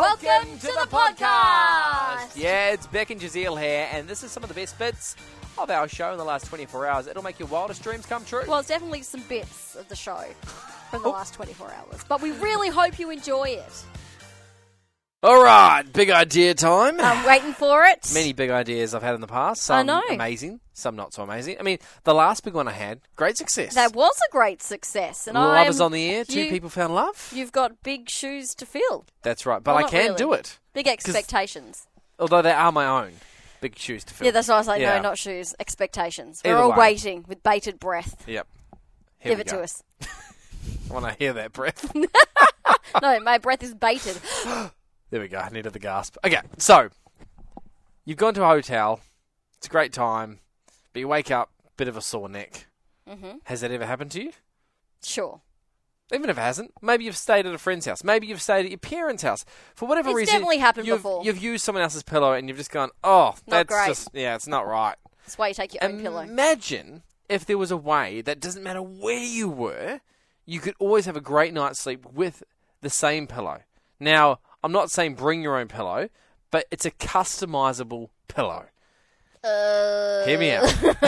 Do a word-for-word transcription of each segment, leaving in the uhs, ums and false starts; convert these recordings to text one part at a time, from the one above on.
Welcome to the podcast. Yeah, it's Beck and Jazeel here, and this is some of the best bits of our show in the last twenty-four hours. It'll make your wildest dreams come true. Well, it's definitely some bits of the show from the last twenty-four hours, but we really hope you enjoy it. All right, big idea time. I'm waiting for it. Many big ideas I've had in the past. Some I know. amazing, some not so amazing. I mean, the last big one I had, great success. That was a great success. And Love I'm, is on the air. Two you, people found love. You've got big shoes to fill. That's right, but Well, I not can really. do it. Big expectations. Although they are my own big shoes to fill. Yeah, that's why I was like, Yeah. no, not shoes. Expectations. We're Either all way. waiting with bated breath. Yep. Here Give we it go. to us. I want to hear that breath. No, my breath is baited. There we go. I needed the gasp. Okay, so you've gone to a hotel. It's a great time, but you wake up, bit of a sore neck. Mm-hmm. Has that ever happened to you? Sure. Even if it hasn't, maybe you've stayed at a friend's house. Maybe you've stayed at your parents' house. For whatever It's reason, definitely happened you've, before. You've used someone else's pillow and you've just gone, oh, that's great. just, yeah, it's not right. That's why you take your own pillow. Imagine if there was a way that doesn't matter where you were, you could always have a great night's sleep with the same pillow. Now, I'm not saying bring your own pillow, but it's a customizable pillow. Uh... Hear me out.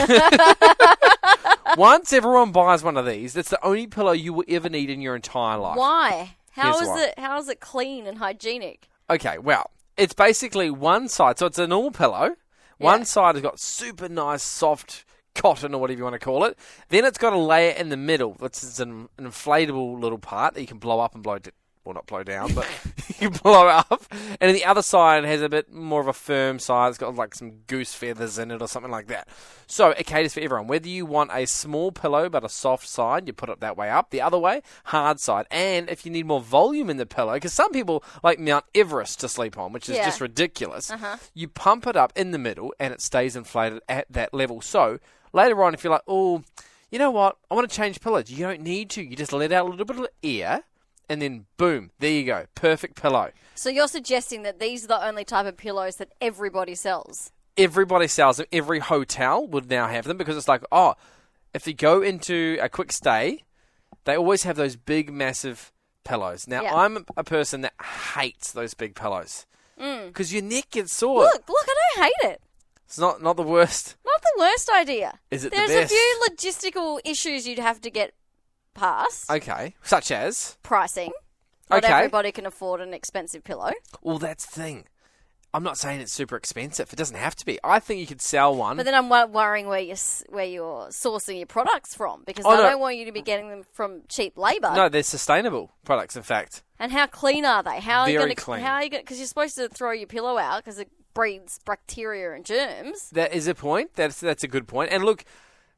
Once everyone buys one of these, that's the only pillow you will ever need in your entire life. Why? How Here's is why. it? How is it clean and hygienic? Okay, well, it's basically one side, so it's a normal pillow. One Yeah. side has got super nice, soft cotton or whatever you want to call it. Then it's got a layer in the middle. It's, it's an, an inflatable little part that you can blow up and blow down. Well, not blow down, but you can blow up. And then the other side has a bit more of a firm side. It's got like some goose feathers in it or something like that. So it caters for everyone. Whether you want a small pillow but a soft side, you put it that way up. The other way, hard side. And if you need more volume in the pillow, because some people like Mount Everest to sleep on, which is Yeah. just ridiculous, Uh-huh. you pump it up in the middle and it stays inflated at that level. So later on, if you're like, oh, you know what, I want to change pillows, you don't need to. You just let out a little bit of air. And then, boom, there you go. Perfect pillow. So you're suggesting that these are the only type of pillows that everybody sells? Everybody sells them. Every hotel would now have them because it's like, oh, if you go into a quick stay, they always have those big, massive pillows. Now, Yeah. I'm a person that hates those big pillows because Mm. your neck gets sore. Look, look, I don't hate it. It's not, not the worst. Not the worst idea. Is it the There's best? a few logistical issues you'd have to get past. Okay, such as? Pricing. Not Okay. everybody can afford an expensive pillow. Well, that's the thing. I'm not saying it's super expensive. It doesn't have to be. I think you could sell one. But then I'm wo- worrying where you're, s- where you're sourcing your products from because Oh, I no. don't want you to be getting them from cheap labour. No, they're sustainable products, in fact. And how clean are they? How are you Very going to clean. How are you going? Because you're supposed to throw your pillow out because it breeds bacteria and germs. That is a point. That's that's a good point. And look,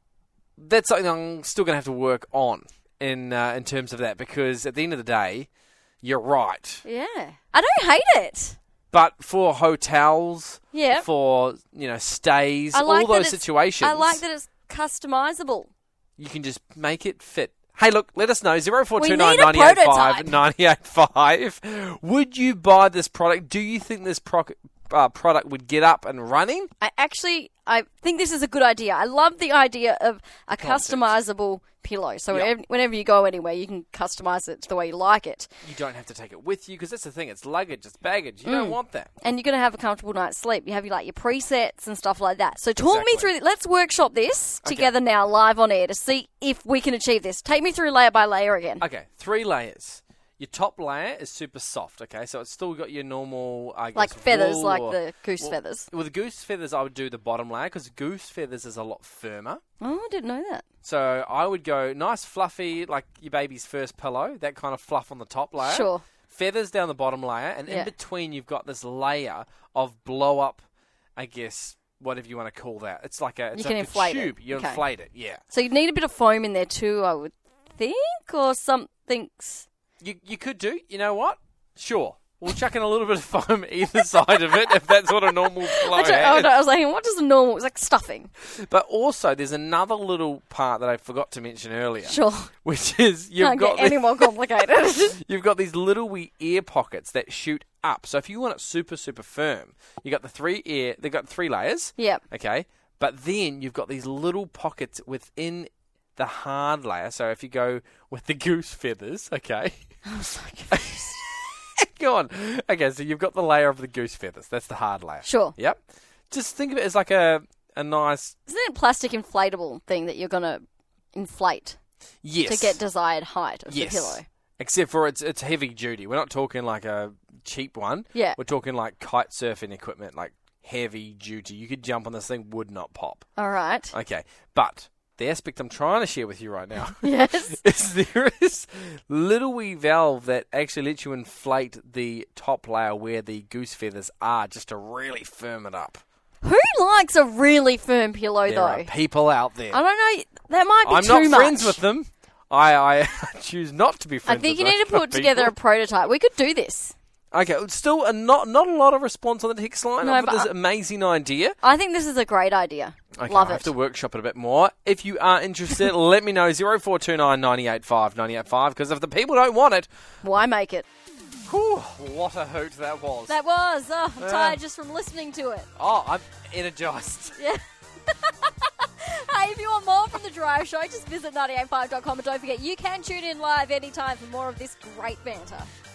that's something I'm still going to have to work on in uh, in terms of that because at the end of the day, you're right. Yeah, I don't hate it. But for hotels, Yeah, for you know stays, I like all that those it's- situations, I like that it's customizable. you can just make it fit. Hey, look, let us know, zero four We two nine need a nine eight five prototype. nine eight five. Would you buy this product? Do you think this pro- uh, product would get up and running? I actually, I think this is a good idea. I love the idea of a Concept. customizable pillow. So Yep. whenever, whenever you go anywhere, you can customize it to the way you like it. You don't have to take it with you because that's the thing. It's luggage, it's baggage. You Mm. don't want that. And you're going to have a comfortable night's sleep. You have your, like your presets and stuff like that. So talk me Exactly. through. Let's workshop this Okay. together now, live on air, to see if we can achieve this. Take me through layer by layer again. Okay, three layers. Your top layer is super soft, okay? So it's still got your normal, I guess, Like feathers, wool like or- the goose well, feathers. With the goose feathers, I would do the bottom layer because goose feathers is a lot firmer. Oh, I didn't know that. So I would go nice fluffy, like your baby's first pillow, that kind of fluff on the top layer. Sure. Feathers down the bottom layer, and Yeah. in between you've got this layer of blow up, I guess, whatever you want to call that. It's like a, it's You can like inflate a it. tube. You Okay. inflate it, yeah. So you'd need a bit of foam in there too, I would think, or something's... You you could do, you know what? Sure. We'll chuck in a little bit of foam either side of it if that's what a normal pillow I, don't, has. oh, no, I was like, what does a normal... It's like stuffing. But also, there's another little part that I forgot to mention earlier, Sure. which is you've Can't got get any the- more complicated. you've got these little wee ear pockets that shoot up. So if you want it super super firm, you got the three ear. They've got three layers. Yep. Okay, but then you've got these little pockets within the hard layer. So if you go with the goose feathers, okay, I was so confused. hang on. Okay, so you've got the layer of the goose feathers. That's the hard layer. Sure. Yep. Just think of it as like a a nice... Isn't it a plastic inflatable thing that you're going to inflate Yes. to get desired height of yes. the pillow? Except for it's it's heavy duty. We're not talking like a cheap one. Yeah. We're talking like kite surfing equipment, like heavy duty. You could jump on this thing, would not pop. All right. Okay. But the aspect I'm trying to share with you right now Yes. is there is little wee valve that actually lets you inflate the top layer where the goose feathers are just to really firm it up. Who likes a really firm pillow, There though? are people out there. I don't know. That might be I'm too not much. friends with them. I, I choose not to be I friends think you with need to those put people. together a prototype. We could do this. Okay, still a not not a lot of response on the text line No, for but this I- amazing idea. I think this is a great idea. Okay, Love I have it. to workshop it a bit more. If you are interested, let me know. zero four two nine, nine eight five, nine eight five, because if the people don't want it, Why make it? whew, what a hoot that was. That was. Oh, I'm Yeah. tired just from listening to it. Oh, I'm energised. Yeah. Hey, if you want more from The Drive Show, just visit ninety eight five dot com and don't forget you can tune in live anytime for more of this great banter.